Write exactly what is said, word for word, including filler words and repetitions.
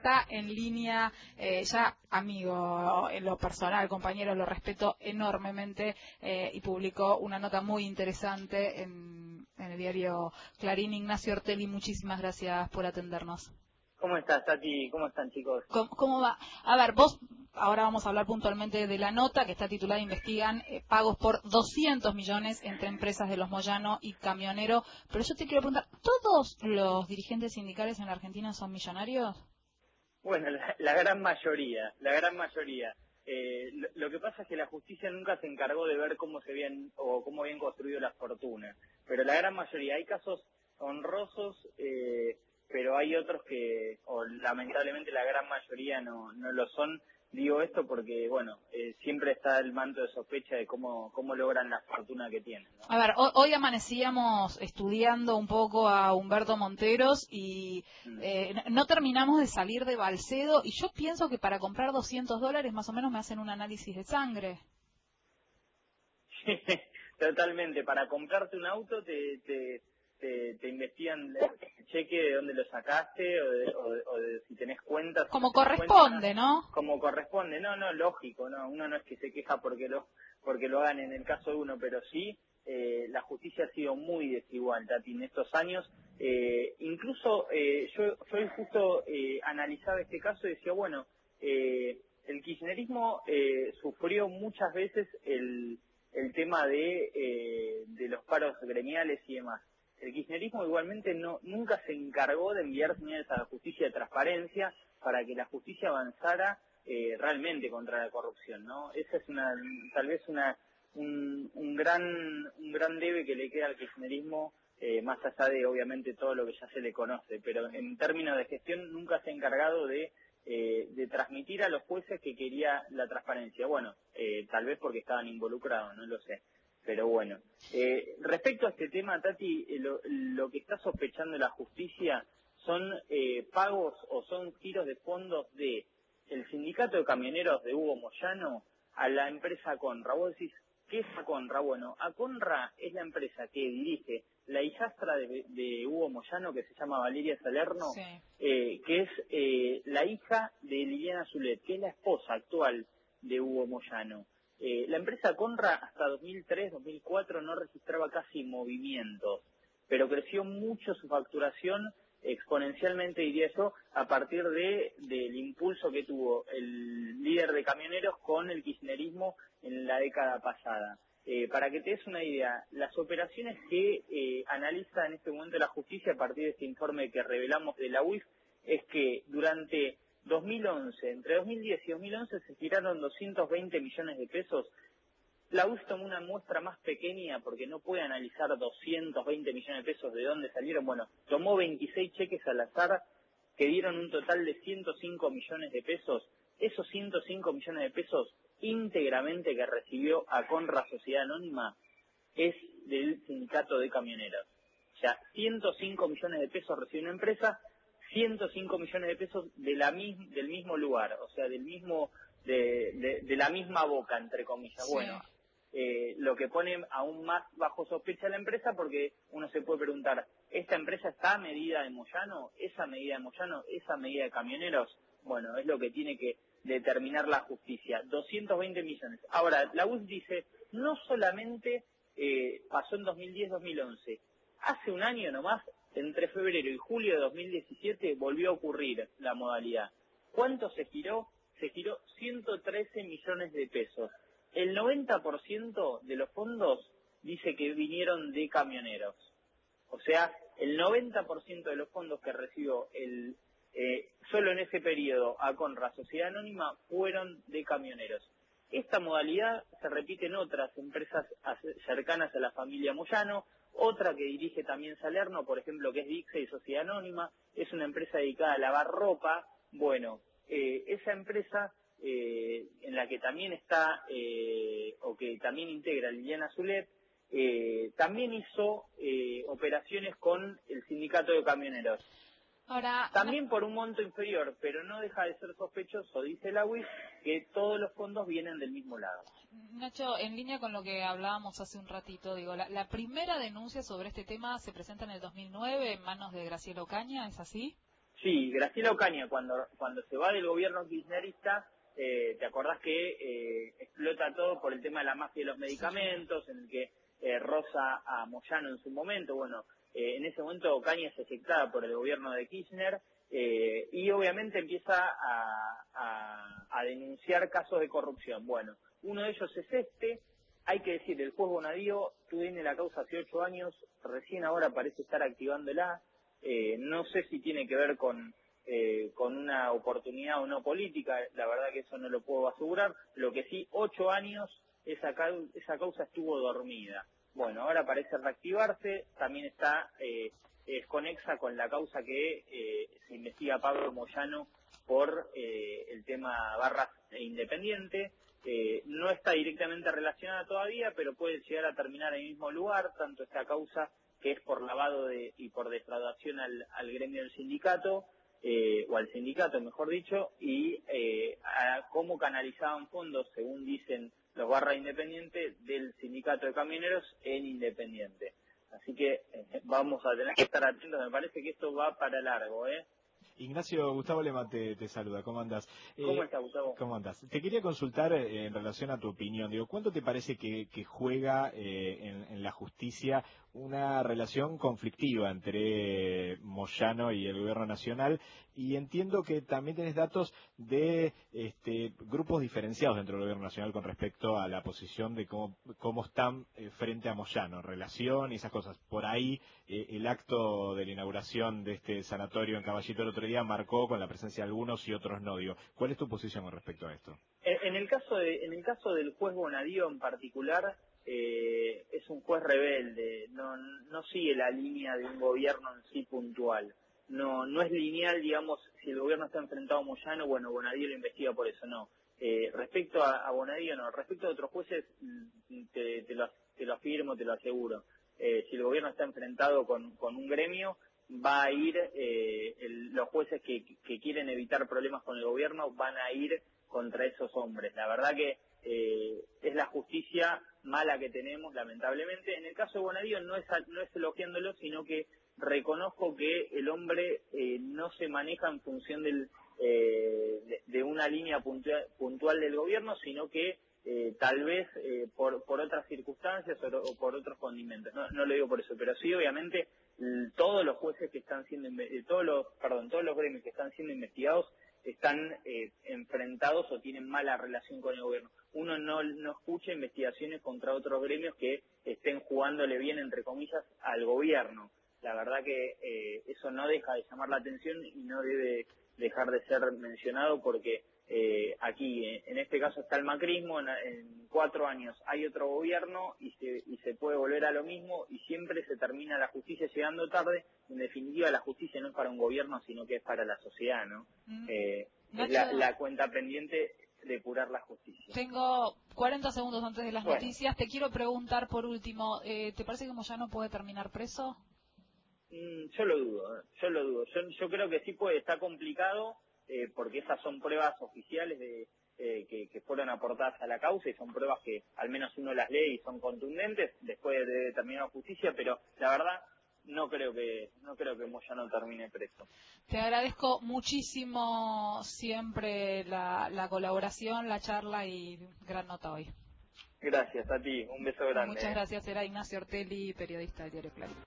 está en línea, eh, ya amigo en lo personal, compañero, lo respeto enormemente, eh, y publicó una nota muy interesante en, en el diario Clarín. Ignacio Ortelli, muchísimas gracias por atendernos. ¿Cómo estás, Tati? ¿Cómo están, chicos? ¿Cómo, cómo va? A ver, vos, ahora vamos a hablar puntualmente de la nota que está titulada Investigan eh, pagos por doscientos millones entre empresas de Los Moyano y Camionero. Pero yo te quiero preguntar, ¿todos los dirigentes sindicales en la Argentina son millonarios? Bueno, la, la gran mayoría, la gran mayoría. Eh, lo, lo que pasa es que la justicia nunca se encargó de ver cómo se habían o cómo habían construido las fortunas. Pero la gran mayoría, hay casos honrosos, eh, pero hay otros que, o lamentablemente la gran mayoría no, no lo son. Digo esto porque, bueno, eh, siempre está el manto de sospecha de cómo, cómo logran la fortuna que tienen, ¿no? A ver, hoy, hoy amanecíamos estudiando un poco a Humberto Monteros y Mm. eh, no terminamos de salir de Balcedo, y yo pienso que para comprar doscientos dólares más o menos me hacen un análisis de sangre. Totalmente, para comprarte un auto te, te, te, te investigan el cheque de dónde lo sacaste o de, o de, o de si tenés cuentas. Como Si tenés corresponde, cuentas, ¿no? como corresponde, no, no, lógico, no, uno no es que se queja porque lo porque lo hagan en el caso de uno, pero sí, eh, la justicia ha sido muy desigual, Tati, en estos años. Eh, incluso eh, yo, yo justo eh, analizaba este caso y decía, bueno, eh, el kirchnerismo eh, sufrió muchas veces el el tema de, eh, de los paros gremiales y demás. El kirchnerismo igualmente no nunca se encargó de enviar señales a la justicia de transparencia para que la justicia avanzara eh, realmente contra la corrupción, ¿no? Esa es una tal vez una un, un gran un gran debe que le queda al kirchnerismo, eh, más allá de obviamente todo lo que ya se le conoce, pero en términos de gestión nunca se ha encargado de Eh, de transmitir a los jueces que quería la transparencia. Bueno, eh, tal vez porque estaban involucrados, no lo sé. Pero bueno, eh, respecto a este tema, Tati, eh, lo, lo que está sospechando la justicia son eh, pagos o son giros de fondos de el sindicato de camioneros de Hugo Moyano a la empresa Aconra. Vos decís, ¿qué es Aconra? Bueno, Aconra es la empresa que dirige la hijastra de, de Hugo Moyano, que se llama Valeria Salerno, Sí. eh, que es eh, la hija de Liliana Zulet, que es la esposa actual de Hugo Moyano. Eh, la empresa Aconra hasta dos mil tres, dos mil cuatro no registraba casi movimientos, pero creció mucho su facturación, exponencialmente diría yo, a partir de del impulso que tuvo el líder de camioneros con el kirchnerismo en la década pasada. Eh, para que te des una idea, las operaciones que eh, analiza en este momento la justicia a partir de este informe que revelamos de la U I F es que durante dos mil once, entre dos mil diez y dos mil once se giraron doscientos veinte millones de pesos. La U I F tomó una muestra más pequeña porque no puede analizar doscientos veinte millones de pesos de dónde salieron. Bueno, tomó veintiséis cheques al azar que dieron un total de ciento cinco millones de pesos. Esos ciento cinco millones de pesos íntegramente que recibió Aconra Sociedad Anónima es del sindicato de camioneros. O sea, ciento cinco millones de pesos recibe una empresa, ciento cinco millones de pesos de la mis, del mismo lugar, o sea, del mismo de, de, de la misma boca, entre comillas. Sí. Bueno, eh, lo que pone aún más bajo sospecha a la empresa, porque uno se puede preguntar, ¿esta empresa está a medida de Moyano? ¿Esa medida de Moyano? ¿Esa medida de camioneros? Bueno, es lo que tiene que determinar la justicia. doscientos veinte millones. Ahora, la U I F dice, no solamente eh, pasó en dos mil diez, dos mil once, hace un año nomás, entre febrero y julio de dos mil diecisiete, volvió a ocurrir la modalidad. ¿Cuánto se giró? Se giró ciento trece millones de pesos. El noventa por ciento de los fondos dice que vinieron de camioneros. O sea, el noventa por ciento de los fondos que recibió el eh, solo en ese periodo Aconra Sociedad Anónima fueron de camioneros. Esta modalidad se repite en otras empresas cercanas a la familia Moyano, otra que dirige también Salerno, por ejemplo, que es Dixe y Sociedad Anónima, es una empresa dedicada a lavar ropa. Bueno, eh, esa empresa eh, en la que también está, eh, o que también integra Liliana Zulet, eh, también hizo eh, operaciones con el sindicato de camioneros. Ahora, También por un monto inferior, pero no deja de ser sospechoso, dice la U I F, que todos los fondos vienen del mismo lado. Nacho, en línea con lo que hablábamos hace un ratito, digo, la, la primera denuncia sobre este tema se presenta en el dos mil nueve en manos de Graciela Ocaña, ¿es así? Sí, Graciela Ocaña, cuando cuando se va del gobierno kirchnerista, eh, ¿te acordás que eh, explota todo por el tema de la mafia de los medicamentos, en el que eh, roza a Moyano en su momento? Bueno, eh, en ese momento Ocaña es ejectada por el gobierno de Kirchner, eh, y obviamente empieza a, a, a denunciar casos de corrupción. Bueno, uno de ellos es este. Hay que decir, el juez Bonadío tiene la causa hace ocho años, recién ahora parece estar activándola. Eh, no sé si tiene que ver con, eh, con una oportunidad o no política, la verdad que eso no lo puedo asegurar. Lo que sí, ocho años esa, cau esa causa estuvo dormida. Bueno, ahora parece reactivarse, también está eh, es conexa con la causa que eh, se investiga Pablo Moyano por eh, el tema Barras e Independiente. Eh, no está directamente relacionada todavía, pero puede llegar a terminar en el mismo lugar, tanto esta causa que es por lavado de, y por defraudación al, al gremio del sindicato, eh, o al sindicato mejor dicho, y eh, a cómo canalizaban fondos, según dicen los Barra Independiente, del sindicato de camioneros en Independiente. Así que eh, vamos a tener que estar atentos, me parece que esto va para largo, ¿eh? Ignacio, Gustavo Lema te, te saluda, ¿cómo andás? ¿Cómo Eh, está, Gustavo? ¿Cómo andás? Te quería consultar eh, en relación a tu opinión. Digo, ¿cuánto te parece que, que juega eh, en, en la justicia una relación conflictiva entre Moyano y el gobierno nacional? Y entiendo que también tenés datos de este, grupos diferenciados dentro del gobierno nacional con respecto a la posición de cómo, cómo están eh, frente a Moyano, relación y esas cosas. Por ahí eh, el acto de la inauguración de este sanatorio en Caballito el otro día marcó con la presencia de algunos y otros no. Digo, ¿cuál es tu posición con respecto a esto? En el caso de, en el caso del juez Bonadío en particular, eh, es un juez rebelde, no, no sigue la línea de un gobierno en sí puntual. No, no es lineal, digamos, si el gobierno está enfrentado a Moyano, bueno, Bonadío lo investiga por eso, no. Eh, respecto a, a Bonadío, no. Respecto a otros jueces, te, te, lo, te lo afirmo, te lo aseguro. Eh, si el gobierno está enfrentado con, con un gremio, va a ir, eh, el, los jueces que, que quieren evitar problemas con el gobierno van a ir contra esos hombres. La verdad que eh, es la justicia mala que tenemos, lamentablemente. En el caso de Bonadío no es, no es elogiándolo, sino que reconozco que el hombre eh, no se maneja en función del, eh, de, de una línea puntual, puntual del gobierno, sino que eh, tal vez eh, por, por otras circunstancias o, o por otros condimentos. No, no lo digo por eso, pero sí, obviamente, l- todos los jueces que están siendo, inve- eh, todos los, perdón, todos los gremios que están siendo investigados están eh, enfrentados o tienen mala relación con el gobierno. Uno no, no escucha investigaciones contra otros gremios que estén jugándole bien, entre comillas, al gobierno. La verdad que eh, eso no deja de llamar la atención y no debe dejar de ser mencionado porque eh, aquí, eh, en este caso, está el macrismo, en, en cuatro años hay otro gobierno y se, y se puede volver a lo mismo y siempre se termina la justicia llegando tarde. En definitiva, la justicia no es para un gobierno, sino que es para la sociedad, ¿no? Mm. Eh, es Nacho, la, la cuenta pendiente de curar la justicia. tengo cuarenta segundos antes de las Bueno, noticias. Te quiero preguntar por último, eh, ¿te parece que Moyano puede terminar preso? mm, yo lo dudo, ¿eh? yo lo dudo. Yo, yo creo que sí puede, está complicado, eh, porque esas son pruebas oficiales de eh, que, que fueron aportadas a la causa y son pruebas que al menos uno las lee y son contundentes después de determinada justicia, pero la verdad no creo que no creo que Moyano termine preso. Te agradezco muchísimo siempre la, la colaboración, la charla y gran nota hoy. Gracias a ti, un beso grande. Muchas ¿eh? gracias. Era Ignacio Ortelli, periodista del diario Clarín.